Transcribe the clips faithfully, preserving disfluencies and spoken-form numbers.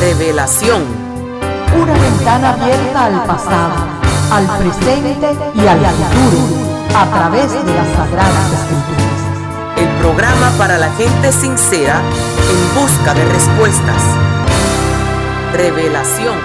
Revelación. Una ventana abierta al pasado, al presente y al futuro, a través de las Sagradas Escrituras. El programa para la gente sincera en busca de respuestas. Revelación.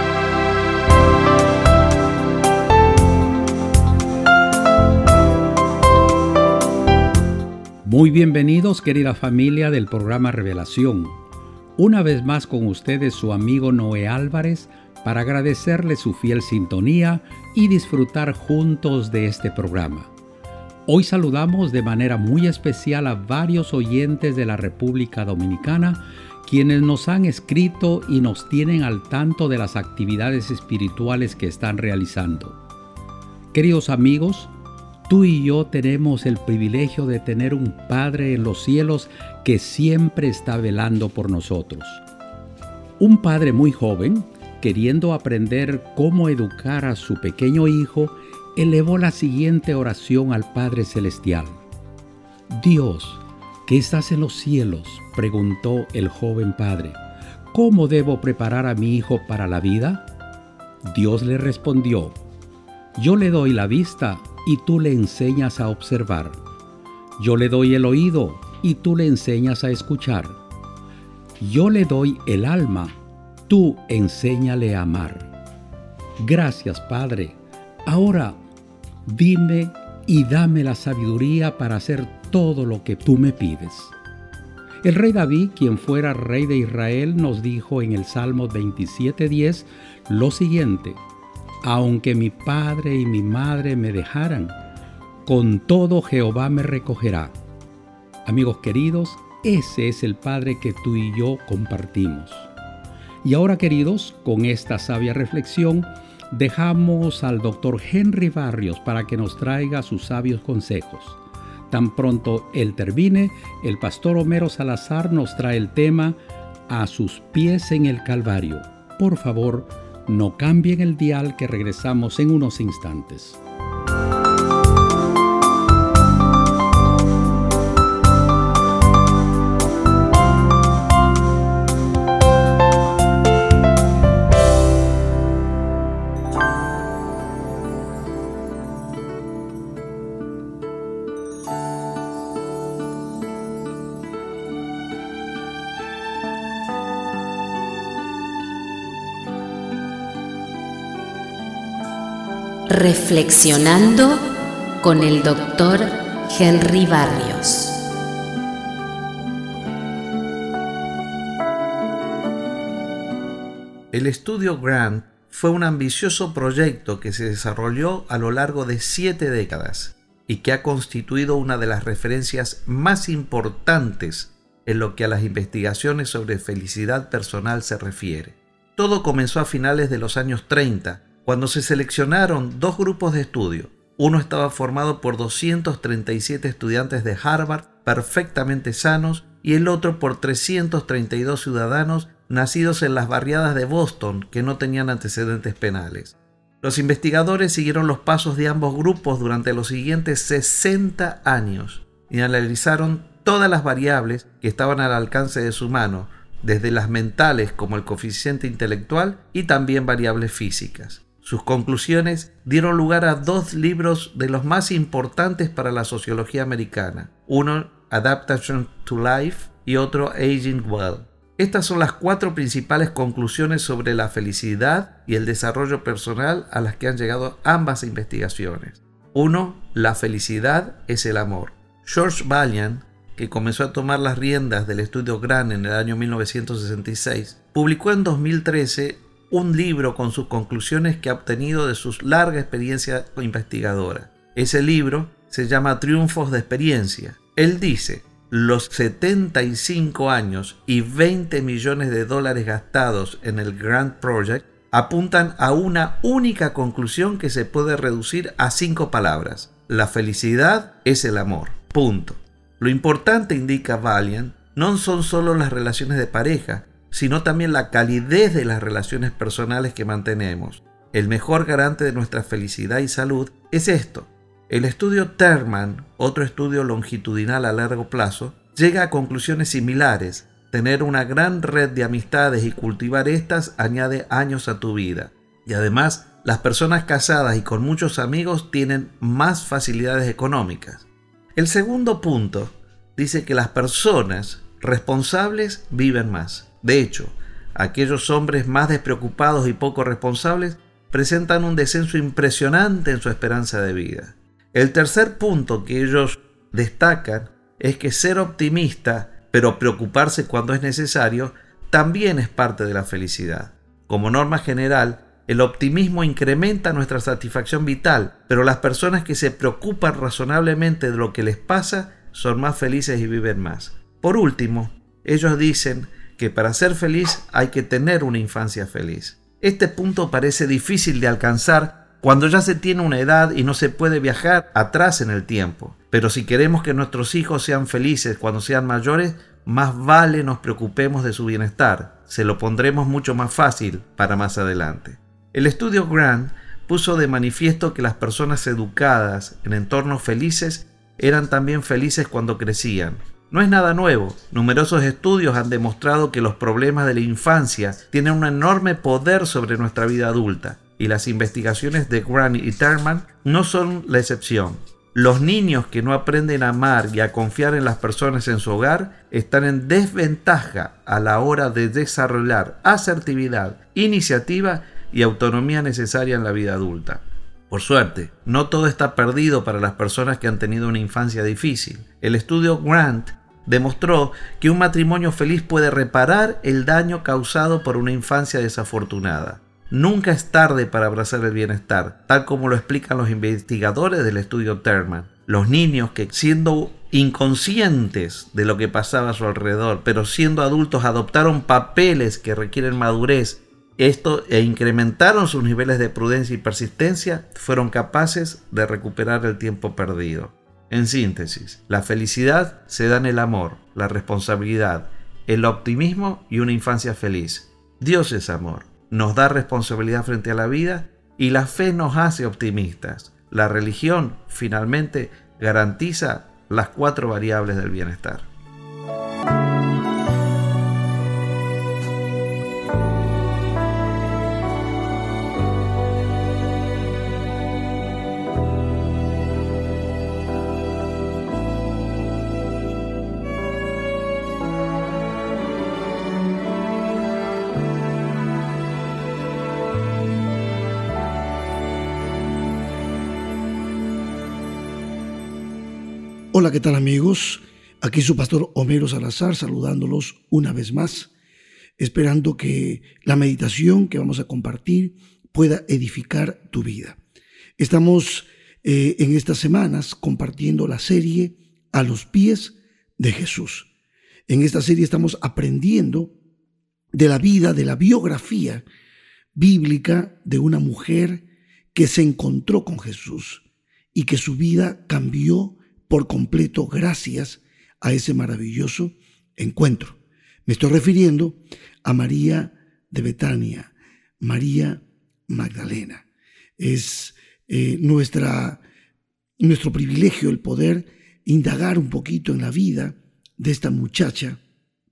Muy bienvenidos, querida familia del programa Revelación. Una vez más con ustedes su amigo Noé Álvarez para agradecerle su fiel sintonía y disfrutar juntos de este programa. Hoy saludamos de manera muy especial a varios oyentes de la República Dominicana quienes nos han escrito y nos tienen al tanto de las actividades espirituales que están realizando. Queridos amigos, tú y yo tenemos el privilegio de tener un Padre en los cielos que siempre está velando por nosotros. Un padre muy joven, queriendo aprender cómo educar a su pequeño hijo, elevó la siguiente oración al Padre Celestial. Dios, que estás en los cielos, preguntó el joven padre, ¿cómo debo preparar a mi hijo para la vida? Dios le respondió, yo le doy la vista y tú le enseñas a observar. Yo le doy el oído y tú le enseñas a escuchar. Yo le doy el alma, tú enséñale a amar. Gracias, Padre. Ahora, dime y dame la sabiduría para hacer todo lo que tú me pides. El rey David, quien fuera rey de Israel, nos dijo en el Salmo veintisiete diez lo siguiente: aunque mi padre y mi madre me dejaran, con todo Jehová me recogerá. Amigos queridos, ese es el Padre que tú y yo compartimos. Y ahora, queridos, con esta sabia reflexión, dejamos al doctor Henry Barrios para que nos traiga sus sabios consejos. Tan pronto él termine, el pastor Homero Salazar nos trae el tema A sus pies en el Calvario. Por favor, no cambien el dial, que regresamos en unos instantes. Reflexionando con el doctor Henry Barrios. El estudio Grant fue un ambicioso proyecto que se desarrolló a lo largo de siete décadas y que ha constituido una de las referencias más importantes en lo que a las investigaciones sobre felicidad personal se refiere. Todo comenzó a finales de los años treinta, cuando se seleccionaron dos grupos de estudio. Uno estaba formado por doscientos treinta y siete estudiantes de Harvard perfectamente sanos y el otro por trescientos treinta y dos ciudadanos nacidos en las barriadas de Boston que no tenían antecedentes penales. Los investigadores siguieron los pasos de ambos grupos durante los siguientes sesenta años y analizaron todas las variables que estaban al alcance de su mano, desde las mentales como el coeficiente intelectual y también variables físicas. Sus conclusiones dieron lugar a dos libros de los más importantes para la sociología americana. Uno, Adaptation to Life, y otro, Aging Well. Estas son las cuatro principales conclusiones sobre la felicidad y el desarrollo personal a las que han llegado ambas investigaciones. Uno, la felicidad es el amor. George Vaillant, que comenzó a tomar las riendas del estudio Grant en el año mil novecientos sesenta y seis, publicó en dos mil trece un libro con sus conclusiones que ha obtenido de su larga experiencia investigadora. Ese libro se llama Triunfos de Experiencia. Él dice, los setenta y cinco años y veinte millones de dólares gastados en el Grant Project apuntan a una única conclusión que se puede reducir a cinco palabras. La felicidad es el amor. Punto. Lo importante, indica Vaillant, no son solo las relaciones de pareja, sino también la calidez de las relaciones personales que mantenemos. El mejor garante de nuestra felicidad y salud es esto. El estudio Terman, otro estudio longitudinal a largo plazo, llega a conclusiones similares, Tener una gran red de amistades y cultivar estas añade años a tu vida. Y además, las personas casadas y con muchos amigos tienen más facilidades económicas. El segundo punto dice que las personas responsables viven más. De hecho, aquellos hombres más despreocupados y poco responsables presentan un descenso impresionante en su esperanza de vida. El tercer punto que ellos destacan es que ser optimista, pero preocuparse cuando es necesario, también es parte de la felicidad. Como norma general, el optimismo incrementa nuestra satisfacción vital, pero las personas que se preocupan razonablemente de lo que les pasa son más felices y viven más. Por último, ellos dicen que para ser feliz hay que tener una infancia feliz. Este punto parece difícil de alcanzar cuando ya se tiene una edad y no se puede viajar atrás en el tiempo. Pero si queremos que nuestros hijos sean felices cuando sean mayores, más vale nos preocupemos de su bienestar. Se lo pondremos mucho más fácil para más adelante. El estudio Grant puso de manifiesto que las personas educadas en entornos felices eran también felices cuando crecían. No es nada nuevo. Numerosos estudios han demostrado que los problemas de la infancia tienen un enorme poder sobre nuestra vida adulta, y las investigaciones de Grant y Terman no son la excepción. Los niños que no aprenden a amar y a confiar en las personas en su hogar están en desventaja a la hora de desarrollar asertividad, iniciativa y autonomía necesaria en la vida adulta. Por suerte, no todo está perdido para las personas que han tenido una infancia difícil. El estudio Grant demostró que un matrimonio feliz puede reparar el daño causado por una infancia desafortunada. Nunca es tarde para abrazar el bienestar, tal como lo explican los investigadores del estudio Terman. Los niños que, siendo inconscientes de lo que pasaba a su alrededor, pero siendo adultos, adoptaron papeles que requieren madurez, esto e incrementaron sus niveles de prudencia y persistencia, fueron capaces de recuperar el tiempo perdido. En síntesis, la felicidad se da en el amor, la responsabilidad, el optimismo y una infancia feliz. Dios es amor, nos da responsabilidad frente a la vida y la fe nos hace optimistas. La religión, finalmente, garantiza las cuatro variables del bienestar. Hola, ¿qué tal amigos? Aquí su pastor Homero Salazar saludándolos una vez más, esperando que la meditación que vamos a compartir pueda edificar tu vida. Estamos eh, en estas semanas compartiendo la serie A los pies de Jesús. En esta serie estamos aprendiendo de la vida, de la biografía bíblica de una mujer que se encontró con Jesús y que su vida cambió por completo gracias a ese maravilloso encuentro. Me estoy refiriendo a María de Betania, María Magdalena. Es eh, nuestra, nuestro privilegio el poder indagar un poquito en la vida de esta muchacha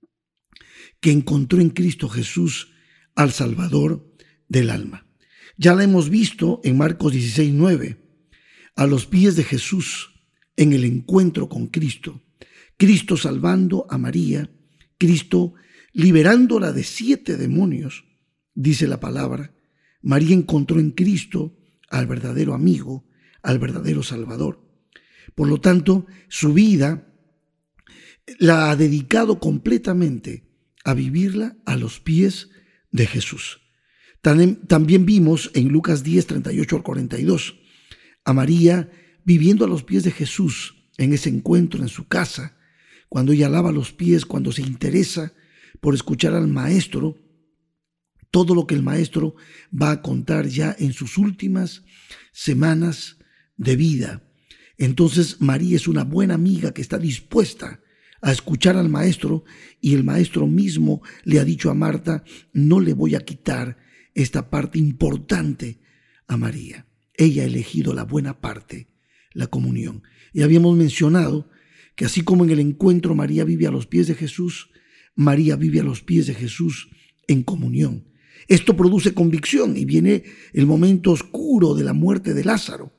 que encontró en Cristo Jesús al Salvador del alma. Ya la hemos visto en Marcos dieciséis nueve, a los pies de Jesús, en el encuentro con Cristo, Cristo salvando a María, Cristo liberándola de siete demonios, dice la palabra. María encontró en Cristo al verdadero amigo, al verdadero Salvador. Por lo tanto, su vida la ha dedicado completamente a vivirla a los pies de Jesús. También vimos en Lucas diez, treinta y ocho al cuarenta y dos, a María viviendo a los pies de Jesús en ese encuentro en su casa, cuando ella lava los pies, cuando se interesa por escuchar al Maestro, todo lo que el Maestro va a contar ya en sus últimas semanas de vida. Entonces María es una buena amiga que está dispuesta a escuchar al Maestro, y el Maestro mismo le ha dicho a Marta: no le voy a quitar esta parte importante a María. Ella ha elegido la buena parte, la comunión. Y habíamos mencionado que así como en el encuentro María vive a los pies de Jesús, María vive a los pies de Jesús en comunión. Esto produce convicción y viene el momento oscuro de la muerte de Lázaro.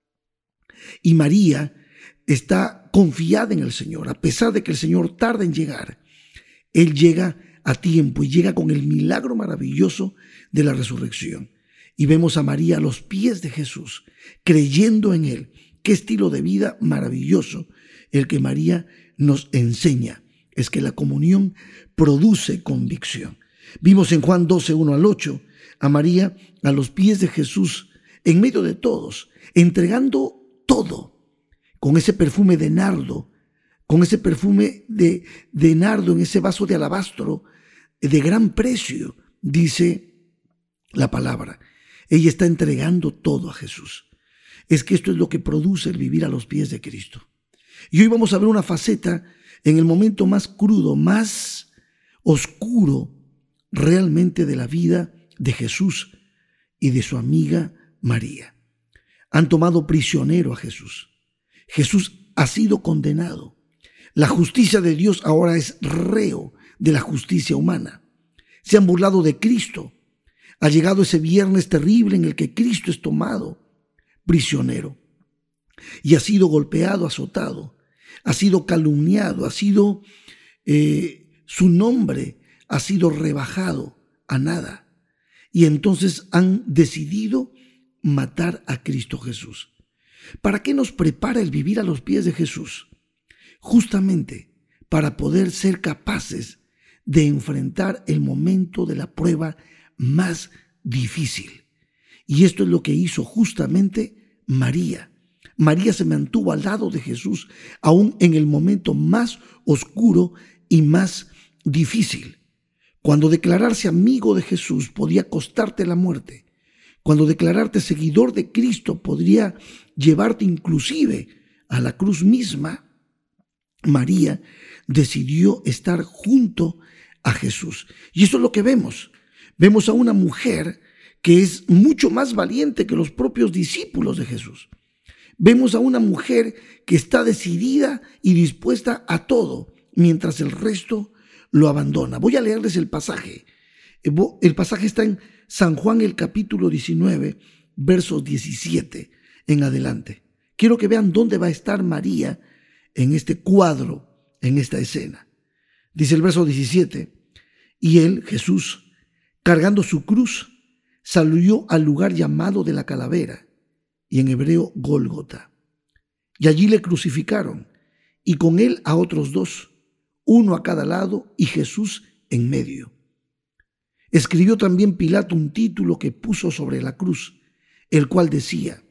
Y María está confiada en el Señor, a pesar de que el Señor tarda en llegar. Él llega a tiempo y llega con el milagro maravilloso de la resurrección. Y vemos a María a los pies de Jesús, creyendo en Él. Qué estilo de vida maravilloso el que María nos enseña. Es que la comunión produce convicción. Vimos en Juan doce, uno al ocho, a María a los pies de Jesús, en medio de todos, entregando todo, con ese perfume de nardo, con ese perfume de, de nardo en ese vaso de alabastro de gran precio, dice la palabra. Ella está entregando todo a Jesús. Es que esto es lo que produce el vivir a los pies de Cristo. Y hoy vamos a ver una faceta en el momento más crudo, más oscuro realmente de la vida de Jesús y de su amiga María. Han tomado prisionero a Jesús. Jesús ha sido condenado. La justicia de Dios ahora es reo de la justicia humana. Se han burlado de Cristo. Ha llegado ese viernes terrible en el que Cristo es tomado prisionero y ha sido golpeado, azotado, ha sido calumniado, ha sido eh, su nombre ha sido rebajado a nada. Y entonces han decidido matar a Cristo Jesús. ¿Para qué nos prepara el vivir a los pies de Jesús? Justamente para poder ser capaces de enfrentar el momento de la prueba más difícil. Y esto es lo que hizo justamente María. María se mantuvo al lado de Jesús, aún en el momento más oscuro y más difícil. Cuando declararse amigo de Jesús podía costarte la muerte, cuando declararte seguidor de Cristo podría llevarte inclusive a la cruz misma, María decidió estar junto a Jesús. Y eso es lo que vemos. Vemos a una mujer que es mucho más valiente que los propios discípulos de Jesús. Vemos a una mujer que está decidida y dispuesta a todo, mientras el resto lo abandona. Voy a leerles el pasaje. El pasaje está en San Juan, el capítulo diecinueve, versos diecisiete en adelante. Quiero que vean dónde va a estar María en este cuadro, en esta escena. Dice el verso diecisiete, y él, Jesús, cargando su cruz, salió al lugar llamado de la calavera, y en hebreo Gólgota. Y allí le crucificaron, y con él a otros dos, uno a cada lado y Jesús en medio. Escribió también Pilato un título que puso sobre la cruz, el cual decía: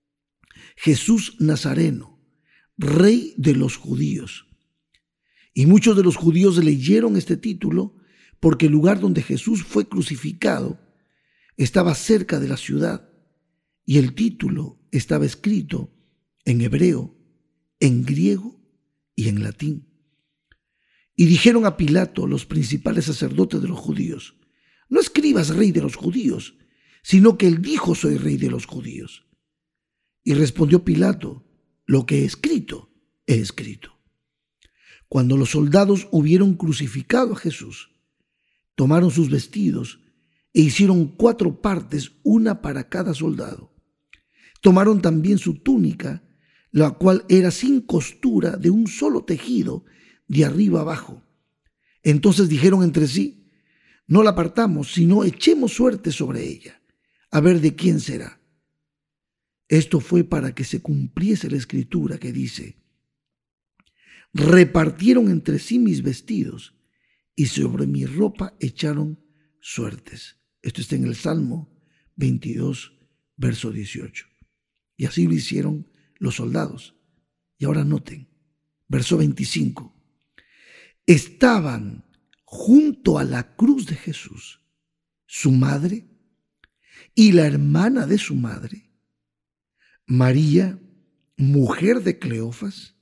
Jesús Nazareno, Rey de los judíos. Y muchos de los judíos leyeron este título porque el lugar donde Jesús fue crucificado estaba cerca de la ciudad y el título estaba escrito en hebreo, en griego y en latín. Y dijeron a Pilato los principales sacerdotes de los judíos: no escribas Rey de los judíos, sino que él dijo: soy Rey de los judíos. Y respondió Pilato: lo que he escrito, he escrito. Cuando los soldados hubieron crucificado a Jesús, tomaron sus vestidos e hicieron cuatro partes, una para cada soldado. Tomaron también su túnica, la cual era sin costura, de un solo tejido, de arriba abajo. Entonces dijeron entre sí: no la partamos, sino echemos suerte sobre ella, a ver de quién será. Esto fue para que se cumpliese la escritura que dice: repartieron entre sí mis vestidos y sobre mi ropa echaron suertes. Esto está en el Salmo veintidós, verso dieciocho. Y así lo hicieron los soldados. Y ahora noten, verso veinticinco. Estaban junto a la cruz de Jesús su madre y la hermana de su madre, María, mujer de Cleofas,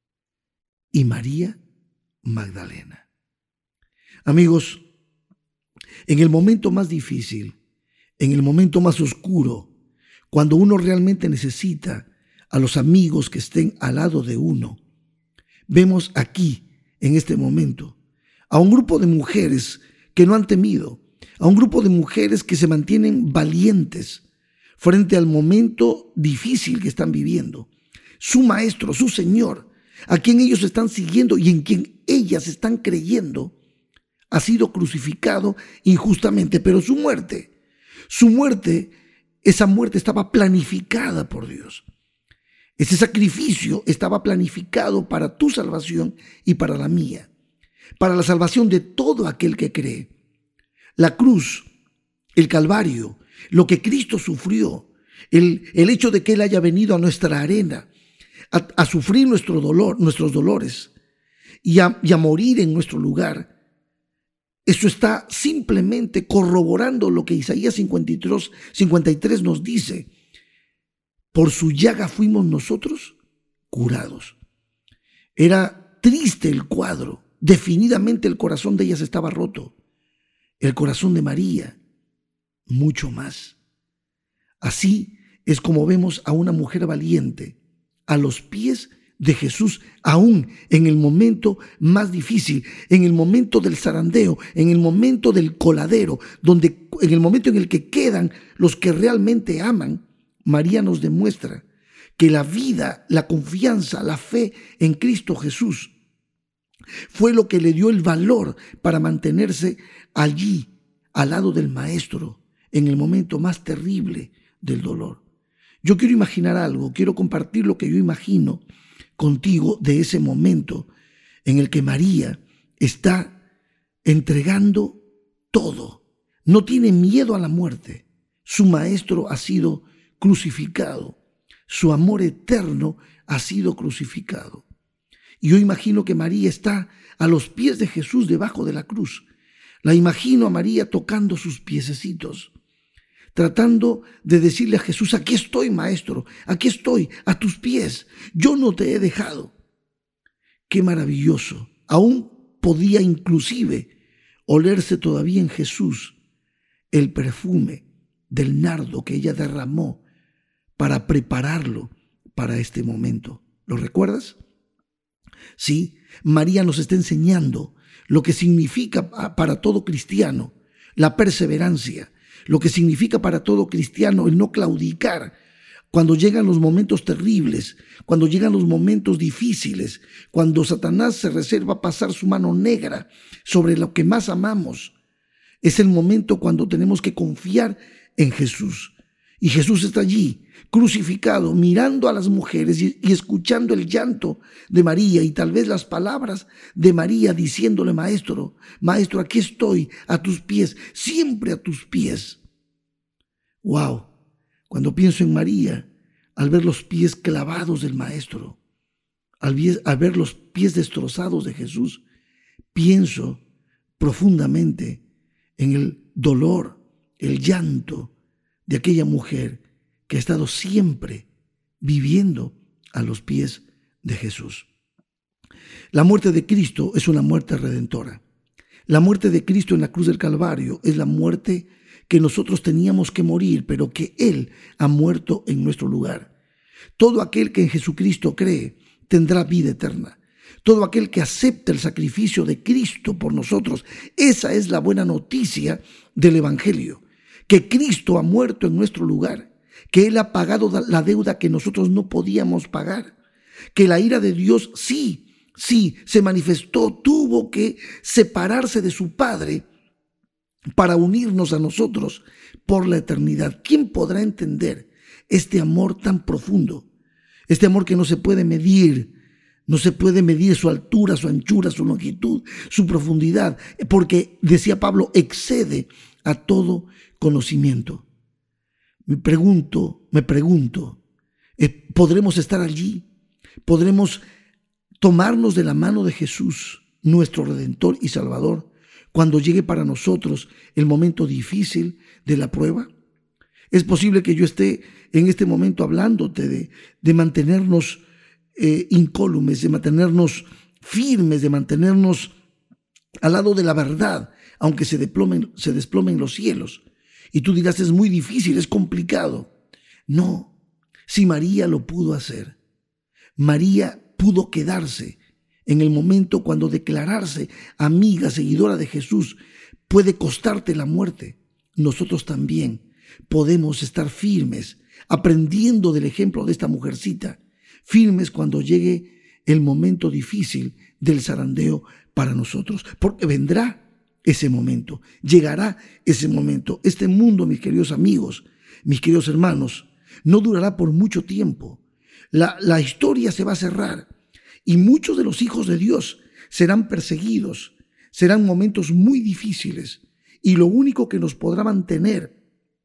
y María Magdalena. Amigos, en el momento más difícil, en el momento más oscuro, cuando uno realmente necesita a los amigos que estén al lado de uno, vemos aquí, en este momento, a un grupo de mujeres que no han temido, a un grupo de mujeres que se mantienen valientes frente al momento difícil que están viviendo. Su maestro, su Señor, a quien ellos están siguiendo y en quien ellas están creyendo, ha sido crucificado injustamente, pero su muerte, su muerte, esa muerte estaba planificada por Dios. Ese sacrificio estaba planificado para tu salvación y para la mía, para la salvación de todo aquel que cree. La cruz, el Calvario, lo que Cristo sufrió, el, el hecho de que Él haya venido a nuestra arena, a, a sufrir nuestro dolor, nuestros dolores y a, y a morir en nuestro lugar, eso está simplemente corroborando lo que Isaías cincuenta y tres, cincuenta y tres nos dice. Por su llaga fuimos nosotros curados. Era triste el cuadro. Definidamente el corazón de ellas estaba roto. El corazón de María, mucho más. Así es como vemos a una mujer valiente a los pies de Jesús, aún en el momento más difícil, en el momento del zarandeo, en el momento del coladero, donde, en el momento en el que quedan los que realmente aman. María nos demuestra que la vida, la confianza, la fe en Cristo Jesús fue lo que le dio el valor para mantenerse allí, al lado del Maestro, en el momento más terrible del dolor. Yo quiero imaginar algo, quiero compartir lo que yo imagino contigo de ese momento en el que María está entregando todo. No tiene miedo a la muerte. Su Maestro ha sido crucificado. Su amor eterno ha sido crucificado. Y yo imagino que María está a los pies de Jesús debajo de la cruz. La imagino a María tocando sus piececitos, tratando de decirle a Jesús: aquí estoy, Maestro, aquí estoy, a tus pies, yo no te he dejado. Qué maravilloso. Aún podía inclusive olerse todavía en Jesús el perfume del nardo que ella derramó para prepararlo para este momento. ¿Lo recuerdas? Sí, María nos está enseñando lo que significa para todo cristiano la perseverancia, lo que significa para todo cristiano el no claudicar cuando llegan los momentos terribles, cuando llegan los momentos difíciles, cuando Satanás se reserva pasar su mano negra sobre lo que más amamos. Es el momento cuando tenemos que confiar en Jesús. Y Jesús está allí, crucificado, mirando a las mujeres y, y escuchando el llanto de María y tal vez las palabras de María diciéndole: Maestro, Maestro, aquí estoy, a tus pies, siempre a tus pies. ¡Wow! Cuando pienso en María, al ver los pies clavados del Maestro, al, al ver los pies destrozados de Jesús, pienso profundamente en el dolor, el llanto de aquella mujer que ha estado siempre viviendo a los pies de Jesús. La muerte de Cristo es una muerte redentora. La muerte de Cristo en la cruz del Calvario es la muerte que nosotros teníamos que morir, pero que Él ha muerto en nuestro lugar. Todo aquel que en Jesucristo cree tendrá vida eterna. Todo aquel que acepta el sacrificio de Cristo por nosotros, esa es la buena noticia del Evangelio. Que Cristo ha muerto en nuestro lugar, que Él ha pagado la deuda que nosotros no podíamos pagar, que la ira de Dios sí, sí, se manifestó, tuvo que separarse de su Padre para unirnos a nosotros por la eternidad. ¿Quién podrá entender este amor tan profundo? Este amor que no se puede medir, no se puede medir su altura, su anchura, su longitud, su profundidad, porque, decía Pablo, excede a todo conocimiento. Me pregunto, me pregunto, ¿podremos estar allí? ¿Podremos tomarnos de la mano de Jesús, nuestro Redentor y Salvador, cuando llegue para nosotros el momento difícil de la prueba? Es posible que yo esté en este momento hablándote de, de mantenernos eh, incólumes, de mantenernos firmes, de mantenernos al lado de la verdad, aunque se desplomen, se desplomen los cielos. Y tú dirás: es muy difícil, es complicado. No, si María lo pudo hacer, María pudo quedarse En el momento cuando declararse amiga, seguidora de Jesús puede costarte la muerte, nosotros también podemos estar firmes, aprendiendo del ejemplo de esta mujercita, firmes cuando llegue el momento difícil del zarandeo para nosotros, porque vendrá ese momento, llegará ese momento. Este mundo, mis queridos amigos, mis queridos hermanos, no durará por mucho tiempo. La, la historia se va a cerrar y muchos de los hijos de Dios serán perseguidos, serán momentos muy difíciles, y lo único que nos podrá mantener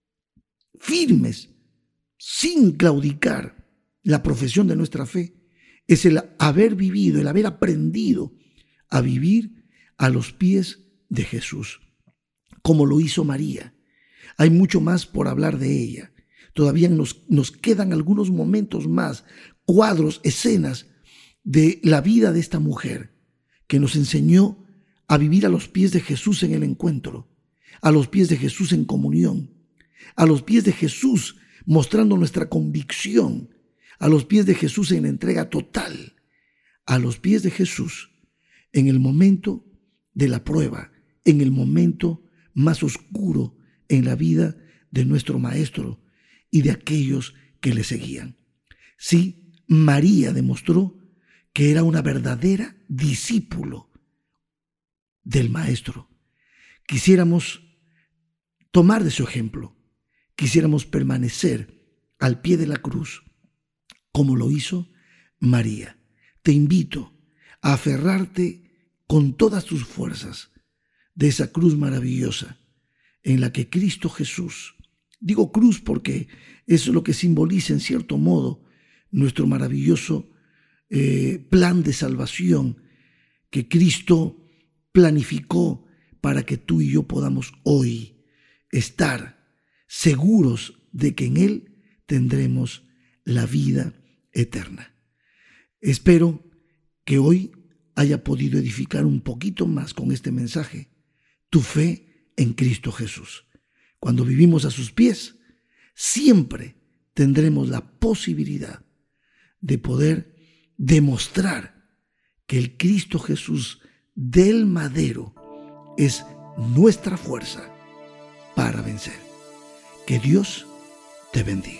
firmes, sin claudicar la profesión de nuestra fe, es el haber vivido, el haber aprendido a vivir a los pies de Jesús, como lo hizo María. Hay mucho más por hablar de ella. Todavía nos, nos quedan algunos momentos más, cuadros, escenas de la vida de esta mujer que nos enseñó a vivir a los pies de Jesús en el encuentro, a los pies de Jesús en comunión, a los pies de Jesús mostrando nuestra convicción, a los pies de Jesús en entrega total, a los pies de Jesús en el momento de la prueba, en el momento más oscuro en la vida de nuestro Maestro y de aquellos que le seguían. Sí, María demostró que era una verdadera discípulo del Maestro. Quisiéramos tomar de su ejemplo, quisiéramos permanecer al pie de la cruz, como lo hizo María. Te invito a aferrarte con todas tus fuerzas de esa cruz maravillosa en la que Cristo Jesús, digo cruz porque eso es lo que simboliza en cierto modo nuestro maravilloso eh, plan de salvación que Cristo planificó para que tú y yo podamos hoy estar seguros de que en Él tendremos la vida eterna. Espero que hoy haya podido edificar un poquito más con este mensaje tu fe en Cristo Jesús. Cuando vivimos a sus pies, siempre tendremos la posibilidad de poder demostrar que el Cristo Jesús del madero es nuestra fuerza para vencer. Que Dios te bendiga.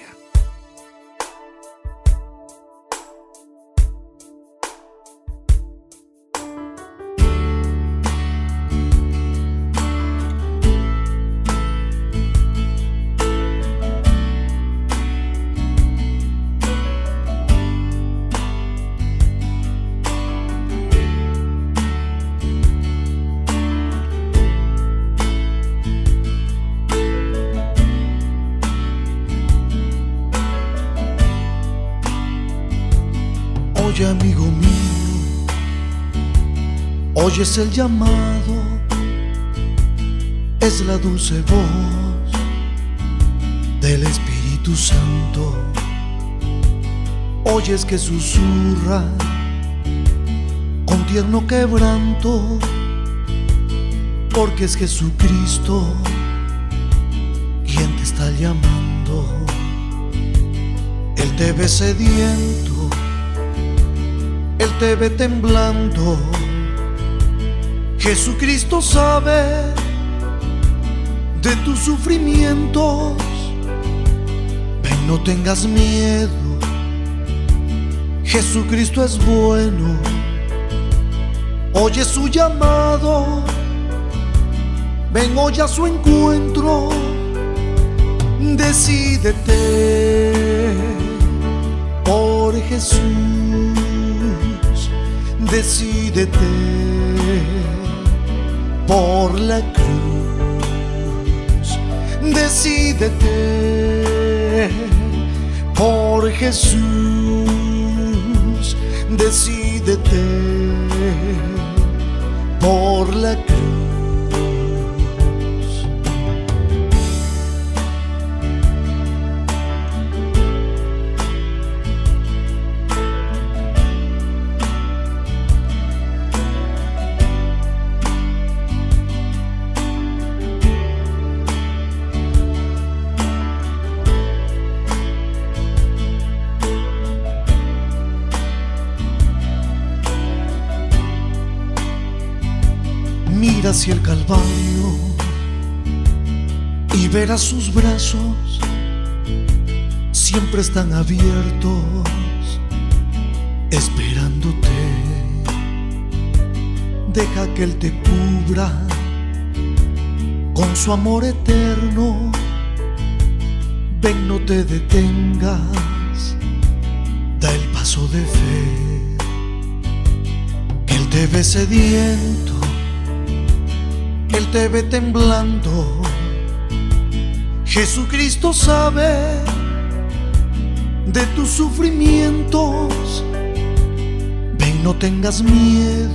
Oye, amigo mío, oyes el llamado, es la dulce voz del Espíritu Santo. Oyes que susurra con tierno quebranto, porque es Jesucristo quien te está llamando. Él te ve sediento, Él te ve temblando. Jesucristo sabe de tus sufrimientos. Ven, no tengas miedo, Jesucristo es bueno. Oye su llamado, ven hoy a su encuentro. Decídete por Jesús. Decídete por la cruz. Decídete por Jesús. Decídete por la cruz. Mira hacia el Calvario y verás sus brazos, siempre están abiertos, esperándote. Deja que Él te cubra con su amor eterno. Ven, no te detengas, da el paso de fe. Que Él te ve sediento, que Él te ve temblando. Jesucristo sabe de tus sufrimientos. Ven, no tengas miedo,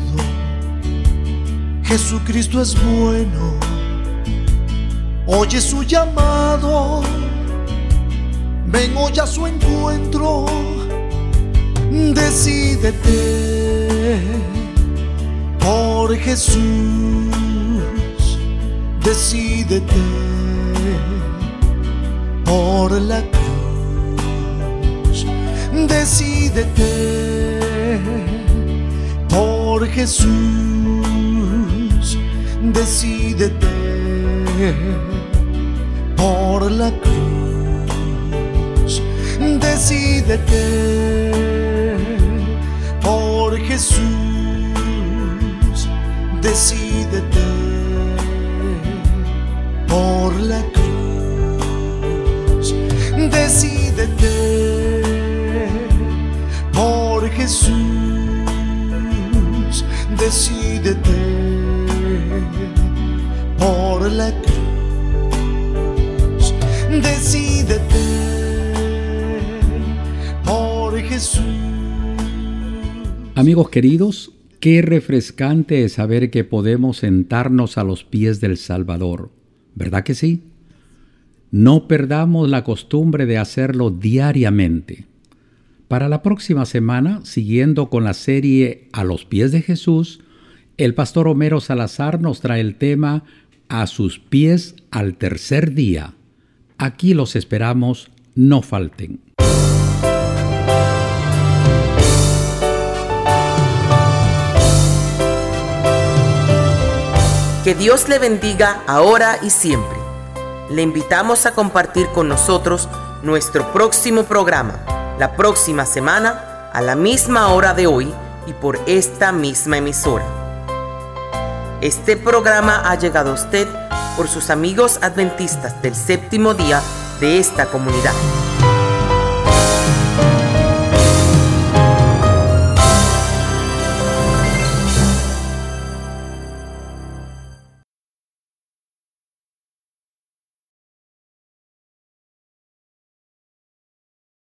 Jesucristo es bueno. Oye su llamado, ven hoy a su encuentro. Decídete por Jesús, decídete por la cruz. Decídete por Jesús, decídete por la cruz. Decídete por Jesús, decídete por la cruz. Decídete por Jesús, decídete por la cruz. Decídete por Jesús. Amigos queridos, qué refrescante es saber que podemos sentarnos a los pies del Salvador, ¿verdad que sí? No perdamos la costumbre de hacerlo diariamente. Para la próxima semana, siguiendo con la serie A los pies de Jesús, el pastor Homero Salazar nos trae el tema A sus pies al tercer día. Aquí los esperamos, no falten. Que Dios le bendiga ahora y siempre. Le invitamos a compartir con nosotros nuestro próximo programa, la próxima semana, a la misma hora de hoy y por esta misma emisora. Este programa ha llegado a usted por sus amigos adventistas del séptimo día de esta comunidad.